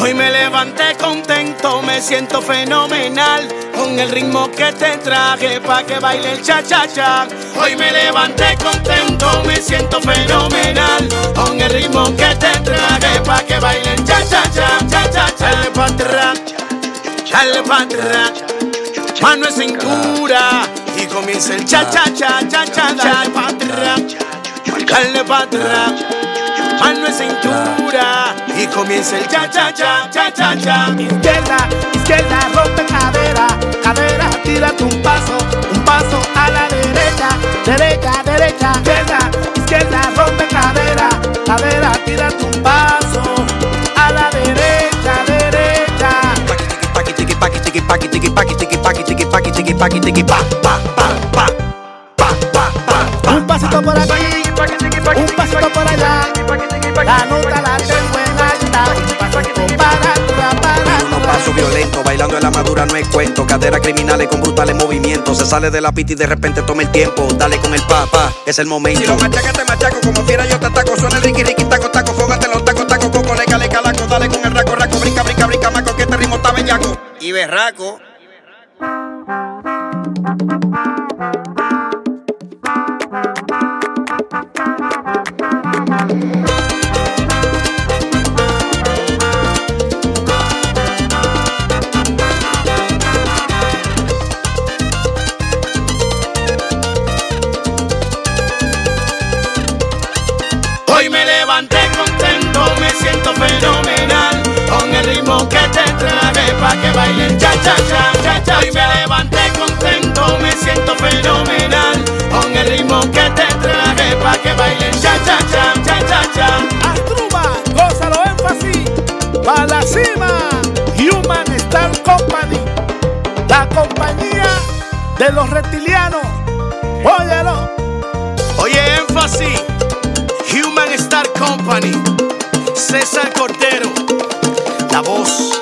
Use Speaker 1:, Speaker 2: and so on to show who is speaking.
Speaker 1: Hoy me levanté contento, me siento fenomenal, con el ritmo que te traje pa' que baile el cha-cha-cha. Hoy me levanté contento, me siento fenomenal, con el ritmo que te traje pa' que baile el cha-cha-cha, cha-cha-cha. Dale pa' atrás, dale pa' atrás, mano en cintura y comienza el cha-cha-cha, cha-cha-cha. Dale pa' atrás, dale pa' atrás, mano en cintura y comienza el cha-cha-cha, cha-cha-cha.
Speaker 2: Izquierda, izquierda, rompe cadera, cadera, tírate un paso a la derecha, derecha, derecha. Izquierda, izquierda, rompe cadera, cadera, tírate un paso a la derecha, derecha.
Speaker 3: Paqui tiki paqui tiki paqui tiki paqui tiki paqui tiki paqui tiki paqui tiki pa pa pa pa pa pa pa.
Speaker 2: Un pasito por aquí, un pasito por allá, la nota la tengo en alta, un pasito para atrás, para
Speaker 3: Y unos pasos violentos, bailando en la madura no es cuento. Caderas criminales con brutales movimientos. Se sale de la pista y de repente toma el tiempo. Dale con el pa, es el momento. Si lo machacas te machaco, como fiera yo te ataco. Suena el riqui riqui taco taco, fógate los tacos taco coco, leca leca laco. Dale con el raco raco, brinca brinca brinca maco, que este ritmo está bellaco y berraco.
Speaker 1: Hoy me levanté contento, me siento fenomenal, con el ritmo que te traje pa' que baile el cha-cha-cha, cha-cha. Hoy me levanté contento, me siento fenomenal, con el ritmo que te traje pa' que baile el cha-cha-cha, cha-cha-cha.
Speaker 2: Asdrúbal, gózalo énfasis, pa' la cima, Human Star Company, la compañía de los reptilianos, óyelo.
Speaker 1: Oye, énfasis, Human Star Company, César Cordero, la voz.